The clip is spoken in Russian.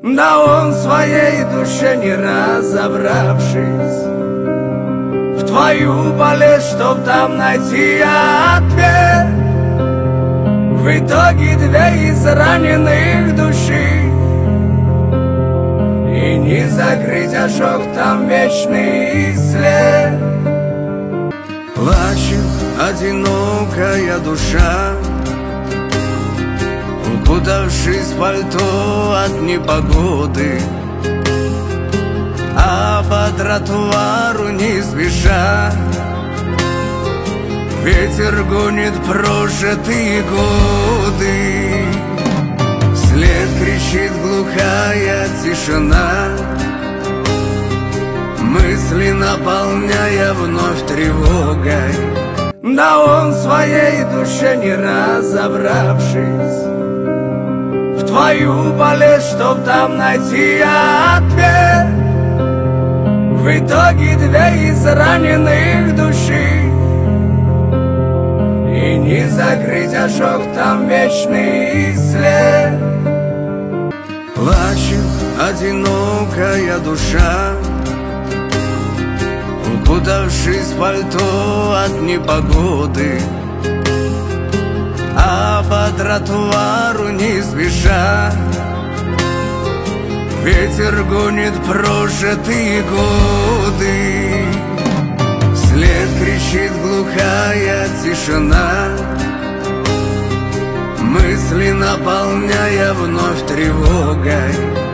Да он в своей душе не разобравшись в твою болезнь, чтоб там найти ответ. В итоге две израненных души, и не закрыть ожог, там вечный след. Плачет одинокая душа, укутавшись в пальто от непогоды, а по тротуару не спеша ветер гонит прожитые годы. Вслед кричит глухая тишина, мысли наполняя вновь тревогой. Да он в своей душе не разобравшись в твою болезнь, чтоб там найти ответ. В итоге две израненных души, и не закрыть ожог, там вечный след. Плачет одинокая душа, укутавшись в пальто от непогоды, а по тротуару не спеша ветер гонит прожитые годы. Вслед кричит глухая тишина, мысли наполняя вновь тревогой.